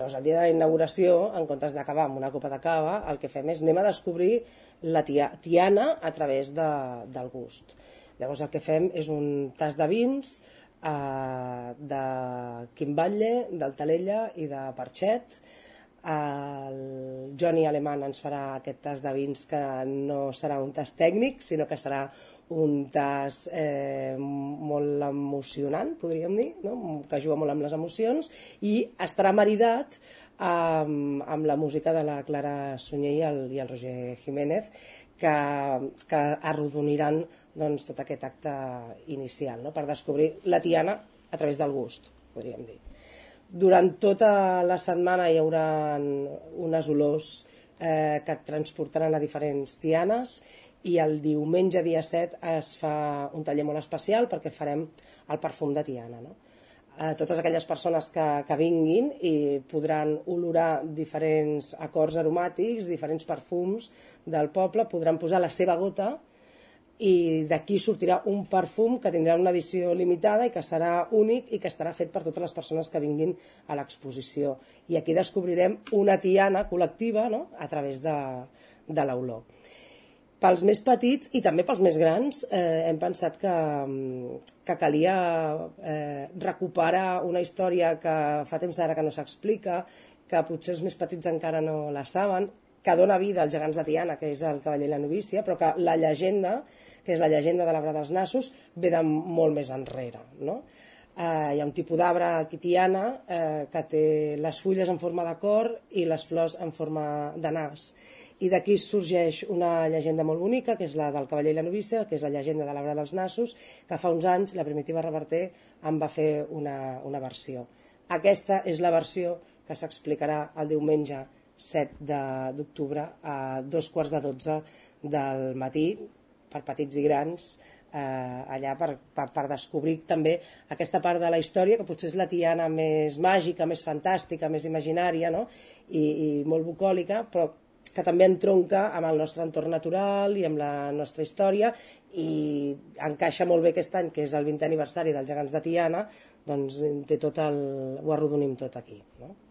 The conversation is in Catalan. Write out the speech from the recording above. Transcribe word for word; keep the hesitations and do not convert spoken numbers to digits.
Llavors, el dia de la inauguració, en comptes d'acabar amb una copa de cava, el que fem és anem a descobrir la Tiana a través de, del gust. Llavors, el que fem és un tas de vins eh, de Quimbatlle, d'Altalella i de Parxet. El Johnny Alemán ens farà aquest tas de vins, que no serà un tas tècnic, sinó que serà un tas eh, molt emocionant, podríem dir, no? Que juga molt amb les emocions, i estarà maridat amb, amb la música de la Clara Sunyer i el, i el Roger Jiménez, que, que arrodoniran doncs, tot aquest acte inicial, no? Per descobrir la Tiana a través del gust, podríem dir. Durant tota la setmana hi haurà unes olors eh, que et transportaran a diferents tianes, i el diumenge dia set es fa un taller molt especial perquè farem el perfum de Tiana, no? Eh, totes aquelles persones que, que vinguin i podran olorar diferents acords aromàtics, diferents perfums del poble, podran posar la seva gota, i d'aquí sortirà un perfum que tindrà una edició limitada i que serà únic i que estarà fet per totes les persones que vinguin a l'exposició. I aquí descobrirem una Tiana col·lectiva, no? A través de, de l'olor. Pels més petits i també pels més grans eh, hem pensat que, que calia eh, recuperar una història que fa temps ara que no s'explica, que potser els més petits encara no la saben, que dona vida als gegants de Tiana, que és el cavaller i la novícia, però que la llegenda, que és la llegenda de l'arbre dels nassos, ve de molt més enrere, no? Eh, hi ha un tipus d'arbre aquí Tiana eh, que té les fulles en forma de cor i les flors en forma de nas. I d'aquí sorgeix una llegenda molt bonica, que és la del cavaller i la novícia, que és la llegenda de l'arbre dels nassos, que fa uns anys la Primitiva Reverter en va fer una, una versió. Aquesta és la versió que s'explicarà el diumenge set d'octubre a dos quarts de dotze del matí, per petits i grans, eh, allà per, per, per descobrir també aquesta part de la història, que potser és la Tiana més màgica, més fantàstica, més imaginària, no? I, i molt bucòlica, però que també entronca amb el nostre entorn natural i amb la nostra història, i encaixa molt bé aquest any, que és el vintè aniversari dels gegants de Tiana, doncs té tot el, ho arrodonim tot aquí, no?